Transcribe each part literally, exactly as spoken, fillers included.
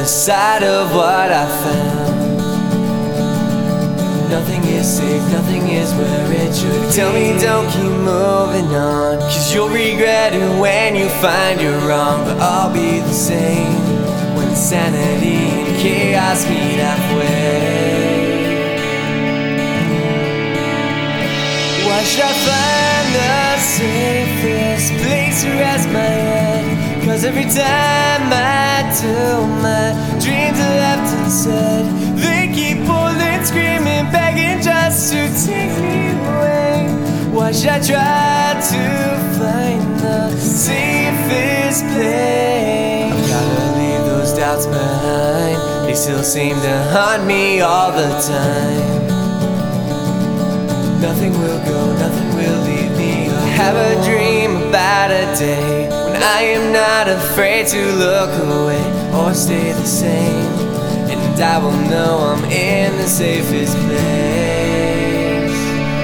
other side of what I found. Nothing is safe, nothing is where it should be. Tell me don't keep moving on, cause you'll regret it when you find you're wrong. But I'll be the same when insanity and chaos meet halfway. Why should I find the safest place to rest my head? Cause every time I do, my dreams are left unsaid. They keep pulling, screaming, begging just to take me away. Why should I try to find the safest place? I've gotta leave those doubts behind. They still seem to haunt me all the time. Nothing will go, nothing will leave me alone. Have a dream about a day when I am not afraid to look away or stay the same, and I will know I'm in the safest place.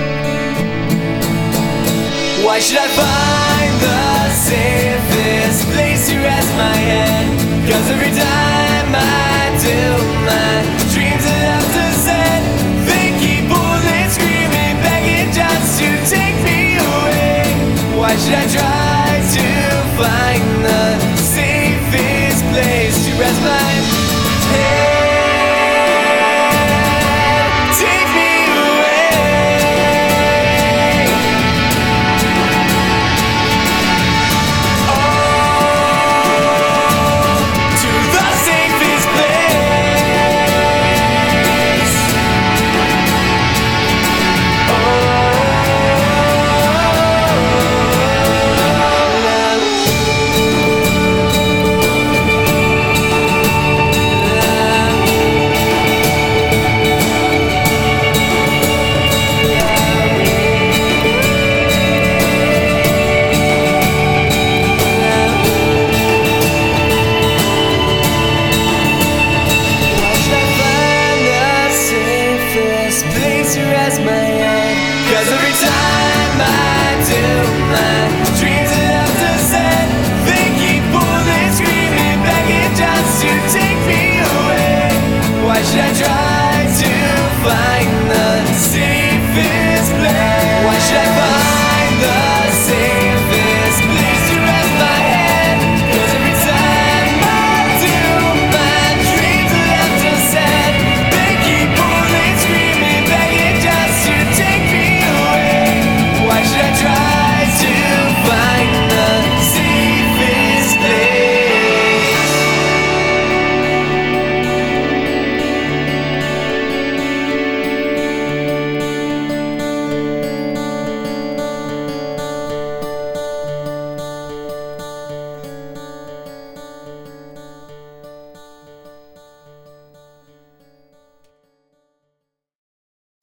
Why should I find the safest place to rest my head? Cause every time I do, my dreams are left unsaid. They keep pulling, screaming, begging just to take me away. Why should I try to find the safest place to rest my head?